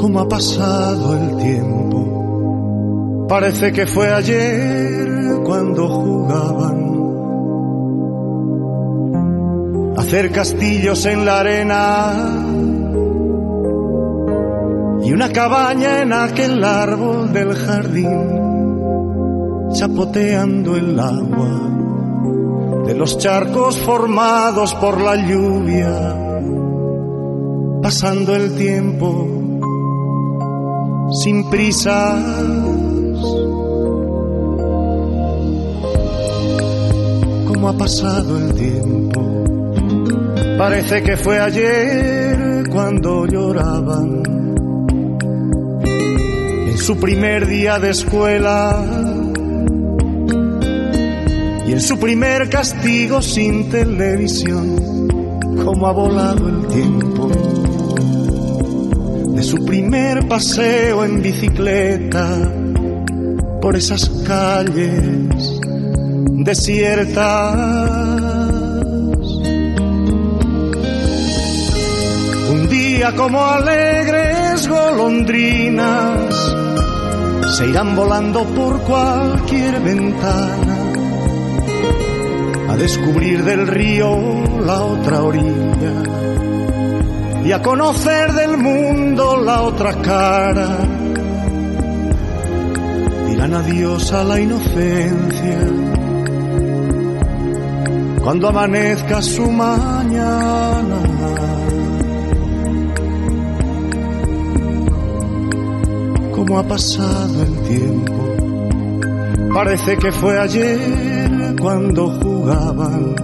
cómo ha pasado el tiempo. Parece que fue ayer cuando jugaban a hacer castillos en la arena y una cabaña en aquel árbol del jardín, chapoteando el agua de los charcos formados por la lluvia, pasando el tiempo sin prisas. ¿Cómo ha pasado el tiempo? Parece que fue ayer cuando lloraban en su primer día de escuela y en su primer castigo sin televisión. Cómo ha volado el tiempo de su primer paseo en bicicleta por esas calles desiertas. Un día como alegres golondrinas se irán volando por cualquier ventana a descubrir del río la otra orilla y a conocer del mundo la otra cara. Dirán adiós a la inocencia cuando amanezca su mañana. ¿Cómo ha pasado el tiempo? Parece que fue ayer cuando jugaban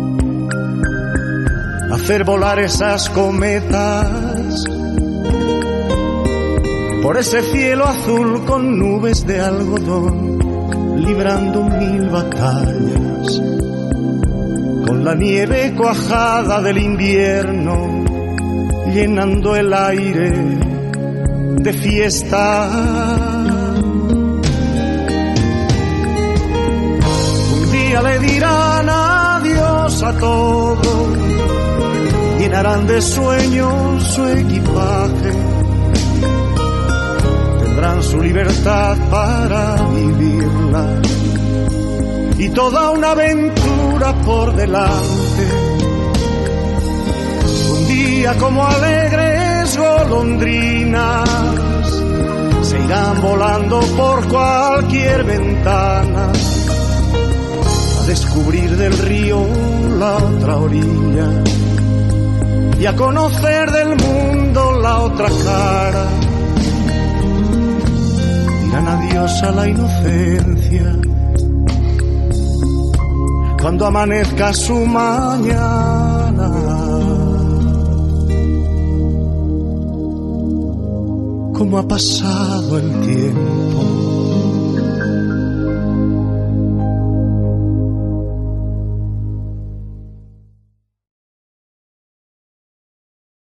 a hacer volar esas cometas por ese cielo azul con nubes de algodón, librando 1000 batallas con la nieve cuajada del invierno, llenando el aire de fiesta. Un día le dirán adiós a todo, llenarán de sueños su equipaje, tendrán su libertad para vivirla y toda una aventura por delante. Un día como alegres golondrinas se irán volando por cualquier ventana a descubrir del río la otra orilla y a conocer del mundo la otra cara. Dirán adiós a la inocencia cuando amanezca su mañana. ¿Cómo ha pasado el tiempo?